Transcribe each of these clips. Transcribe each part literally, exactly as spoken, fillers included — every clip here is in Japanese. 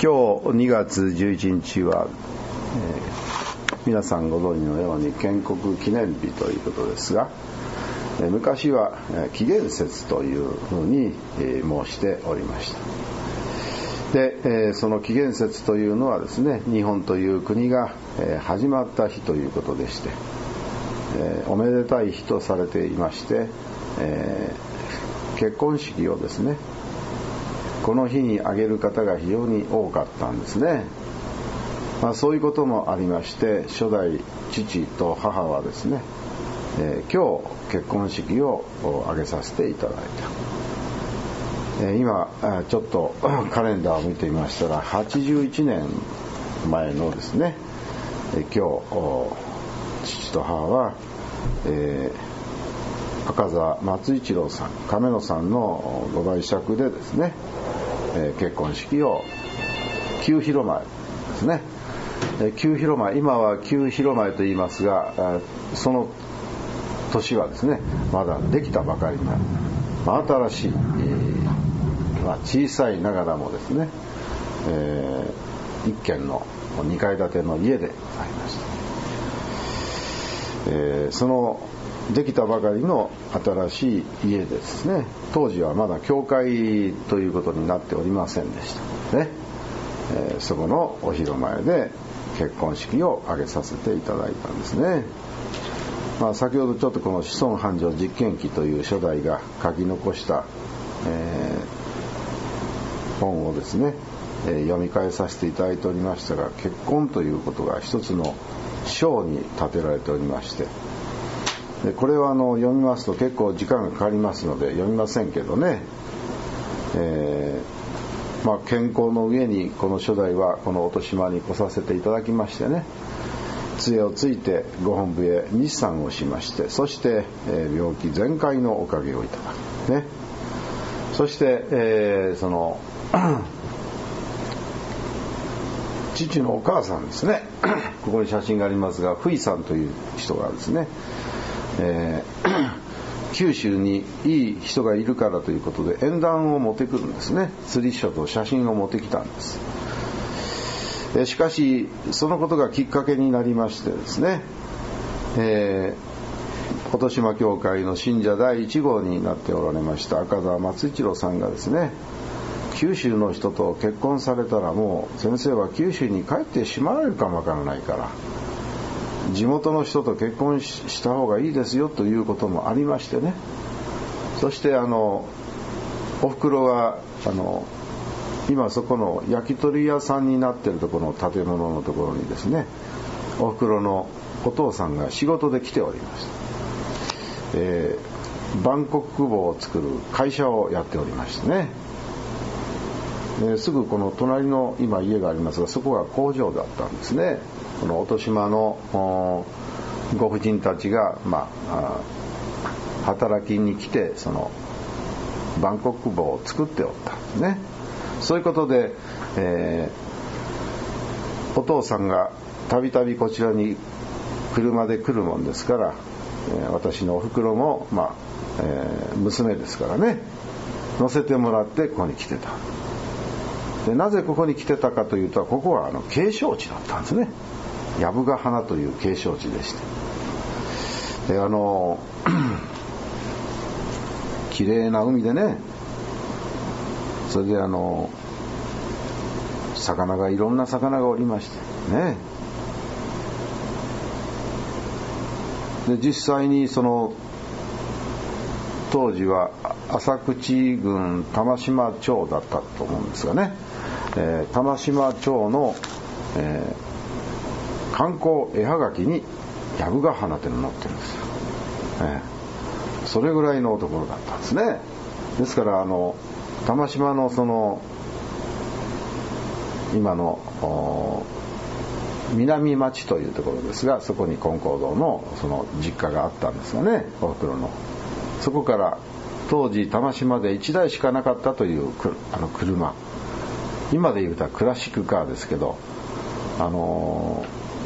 今日にがつじゅういちにちは、えー、皆さんご存知のように建国記念日ということですが、えー、昔は紀元節というふうに、えー、申しておりました。で、えー、その紀元節というのはですね、日本という国が、えー、始まった日ということでして、えー、おめでたい日とされていまして、えー、結婚式をですね、この日に挙げる方が非常に多かったんですね。まあ、そういうこともありまして、初代父と母はですね、えー、今日結婚式を挙げさせていただいた。えー、今ちょっとカレンダーを見てみましたら、はちじゅういちねんまえのですね、えー、今日父と母は、えー、赤座松一郎さん、亀野さんのご媒酌でですね、えー、結婚式を旧広前ですね、えー、旧広前、今は旧広前と言いますが、その年はですね、まだできたばかりの、まあ、新しい、えーまあ、小さいながらもですね、えー、一軒のにかい建ての家でありました。えー、そのできたばかりの新しい家ですね、当時はまだ教会ということになっておりませんでしたね。えー、そこのお広前で結婚式を挙げさせていただいたんですね。まあ、先ほどちょっとこの子孫繁盛実験記という初代が書き残した、えー、本をですね、えー、読み返させていただいておりましたが、結婚ということが一つの章に立てられておりまして、でこれはあの読みますと結構時間がかかりますので読みませんけどね、えーまあ、健康の上にこの初代はこの音島に来させていただきましてね、杖をついてご本部へ日参をしまして、そして、えー、病気全開のおかげをいただく、ね、そして、えー、その父のお母さんですねここに写真がありますが、ふいさんという人がですね、えー、九州にいい人がいるからということで縁談を持ってくるんですね。釣り書と写真を持ってきたんです。えー、しかしそのことがきっかけになりましてですね、えー、音島教会の信者だいいち号になっておられました赤座松一郎さんがですね、九州の人と結婚されたらもう先生は九州に帰ってしまわれるかもわからないから、地元の人と結婚した方がいいですよということもありましてね、そしてあのお袋があの今そこの焼き鳥屋さんになっているところの建物のところにですね、お袋のお父さんが仕事で来ておりました。えー、万国久保を作る会社をやっておりましてね、えー、すぐこの隣の今家がありますが、そこが工場だったんですね。この音島のご婦人たちが、まあ、あ働きに来てその万国久保を作っておったんですね。そういうことで、えー、お父さんがたびたびこちらに車で来るもんですから、えー、私のお袋も、まあえー、娘ですからね、乗せてもらってここに来てた。でなぜここに来てたかというと、ここはあの景勝地だったんですね。藪ヶ花という景勝地でして、であの綺麗な海でね、それであの魚がいろんな魚がおりましてね、で実際にその当時は浅口郡玉島町だったと思うんですがね、えー、玉島町の、えー、観光絵はがきに藪ヶ花っての載ってるんですよ、えー、それぐらいのところだったんですね。ですからあの玉島のその今の南町というところですが、そこに金光堂のその実家があったんですがね、おふくろのそこから当時玉島でいちだいしかなかったというあの車、今で言うとクラシックカーですけど、あの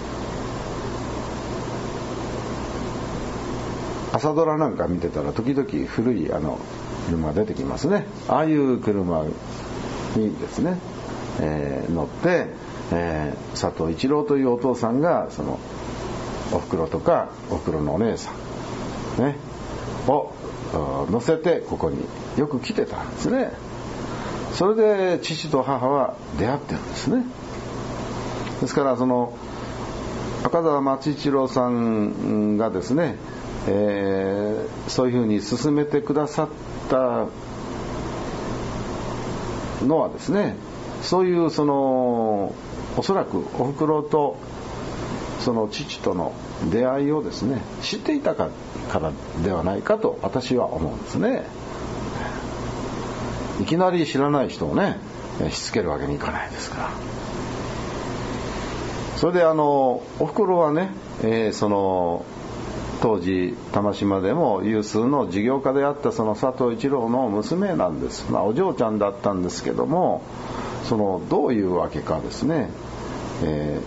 ー、朝ドラなんか見てたら時々古いあの車出てきますね。ああいう車にですね、 えー、乗って、えー、佐藤一郎というお父さんがそのおふくろとかおふくろのお姉さん、ね、を乗せてここによく来てたんですね。それで父と母は出会ってるんですね。ですからその赤澤松一郎さんがですね、えー、そういうふうに進めてくださったのはですね、そういうそのおそらくおふくろとその父との出会いをですね知っていたからではないかと私は思うんですね。いきなり知らない人をねしつけるわけにいかないですから。それであのおふくろはね、えー、その当時玉島でも有数の事業家であったその佐藤一郎の娘なんです。まあお嬢ちゃんだったんですけども、そのどういうわけかですね、え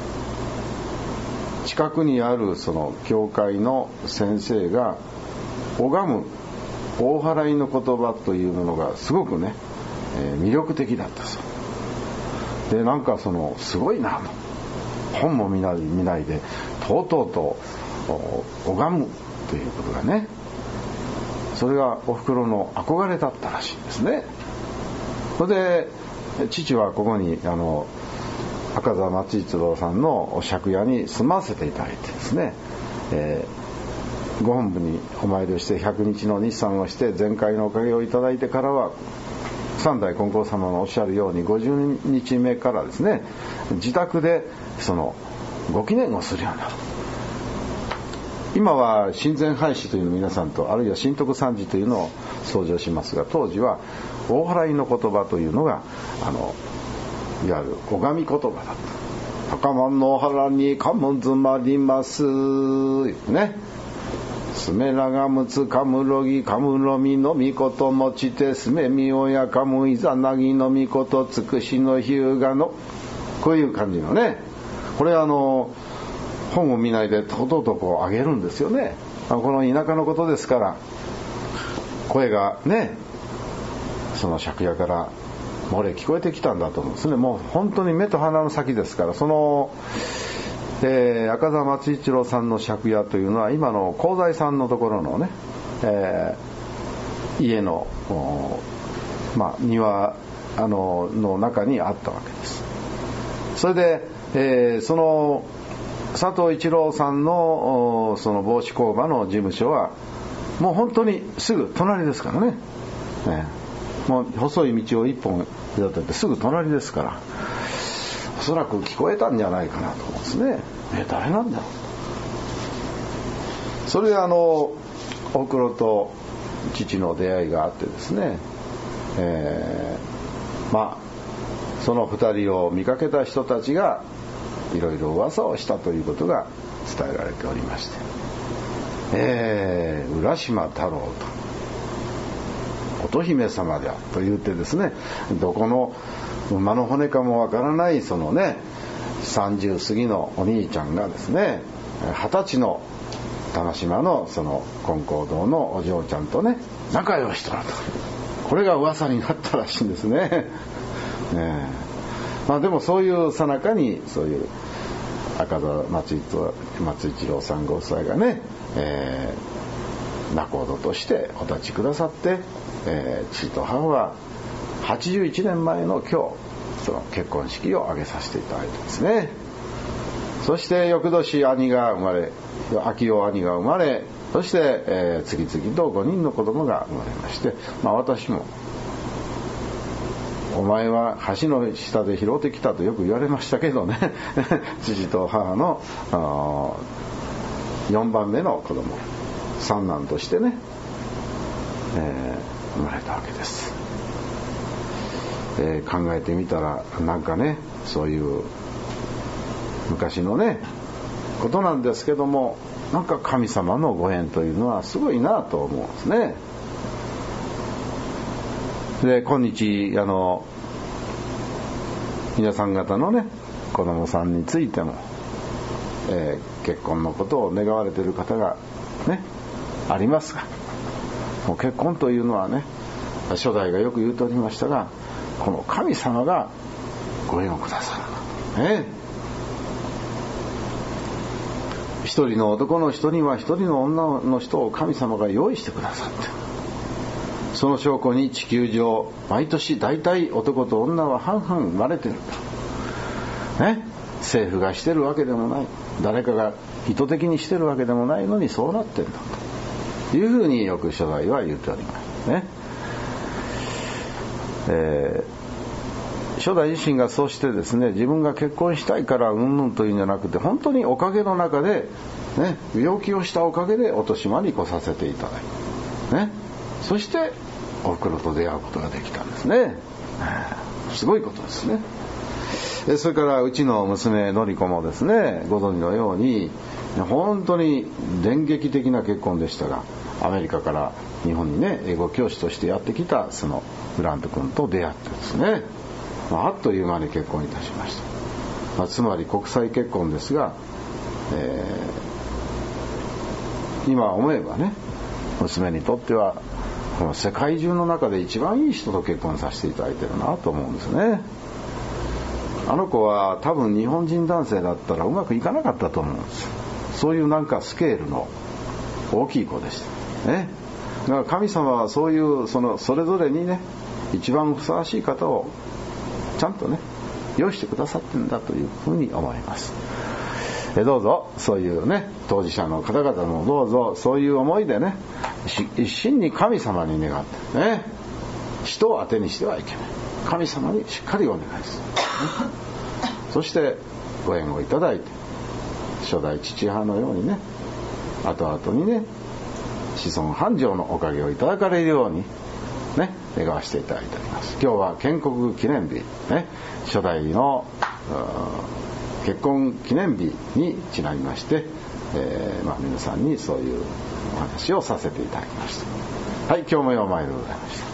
ー、近くにあるその教会の先生が拝む大祓いの言葉というものがすごくね、えー、魅力的だったそうで、なんかそのすごいなと、本も見ない見ないでとうとうと拝むということがね、それがおふくろの憧れだったらしいんですね。それで父はここにあの赤澤松一郎さんの借家に住ませていただいてですね、えー、ご本部にお参りをしてひゃくにちの日参をして全会のおかげをいただいてからは、三代金光様のおっしゃるようにごじゅうにちめからですね、自宅でそのご記念をするようになる。今は親善廃止というのを皆さんと、あるいは新徳三次というのを創上しますが、当時は大祓いの言葉というのがあのいわゆる拝み言葉だった。高万の原にかむずまりますね、すめらがむつかむろぎかむろみのみこともちてすめみおやかむいざなぎのみことつくしのひゅうがの、こういう感じのね、これあの本を見ないでとうとうとこう上げるんですよね。この田舎のことですから声がねその借家から漏れ聞こえてきたんだと思うんですね。もう本当に目と鼻の先ですから、その、えー、赤澤松一郎さんの借家というのは今の香西さんのところのね、えー、家のまあ庭あのの中にあったわけです。それで、えー、その佐藤一郎さんのその帽子工場の事務所はもう本当にすぐ隣ですからね、ね、もう細い道を一本出てすぐ隣ですから、おそらく聞こえたんじゃないかなと思うんですね。え誰なんだろう。それであのおふくろと父の出会いがあってですね、えー、まあその二人を見かけた人たちがいろいろ噂をしたということが伝えられておりまして、えー、浦島太郎と乙姫様であと言ってですね、どこの馬の骨かもわからないそのねさんじゅう過ぎのお兄ちゃんがですね、はたちの玉島のその金光堂のお嬢ちゃんとね仲良しとなと、これが噂になったらしいんですね。ねまあ、でもそういう最中にそういう赤澤松一郎さんご夫妻がね、えー、仲人としてお立ちくださって、えー、父と母ははちじゅういちねんまえの今日その結婚式を挙げさせていただいてですね。そして翌年兄が生まれ、秋代兄が生まれ、そして、えー、次々とごにんの子供が生まれまして、まあ私もお前は橋の下で拾ってきたとよく言われましたけどね父と母のよんばんめの子供三男としてね、えー、生まれたわけです。えー、考えてみたらなんかねそういう昔のねことなんですけども、なんか神様のご縁というのはすごいなと思うんですね。で今日あの皆さん方のね子供さんについても、えー、結婚のことを願われている方がねありますが、もう結婚というのはね初代がよく言うておりましたが、この神様がご縁をくださるね。一人の男の人には一人の女の人を神様が用意してくださって、その証拠に地球上毎年大体男と女は半々生まれてるんだ、ね、政府がしてるわけでもない、誰かが意図的にしてるわけでもないのにそうなってんだというふうによく初代は言っておりますね。えー、初代自身がそうしてですね、自分が結婚したいからうんぬんというんじゃなくて、本当におかげの中で、ね、病気をしたおかげで落島に来させていただいて、ね、そしておふくろと出会うことができたんですね。すごいことですね。それからうちの娘のり子もですね、ご存知のように本当に電撃的な結婚でしたが、アメリカから日本にね、英語教師としてやってきたそのグラント君と出会ってですね、まあ、あっという間に結婚いたしました。まあ、つまり国際結婚ですが、えー、今思えばね、娘にとってはこの世界中の中で一番いい人と結婚させていただいてるなと思うんですね。あの子は多分日本人男性だったらうまくいかなかったと思うんです。そういうなんかスケールの大きい子でしたね。だから神様はそういうそのそれぞれにね、一番ふさわしい方をちゃんとね用意してくださってるんだというふうに思います。えどうぞそういうね、当事者の方々もどうぞそういう思いでね、一心に神様に願ってね、人を当てにしてはいけない、神様にしっかりお願いする、ね、そしてご縁をいただいて初代父母のようにね、後々にね子孫繁盛のおかげをいただかれるようにね、願わせていただいております。今日は建国記念日、ね、初代の結婚記念日にちなみまして、えーまあ、皆さんにそういうお話をさせていただきました。はい、今日もようまいでございました。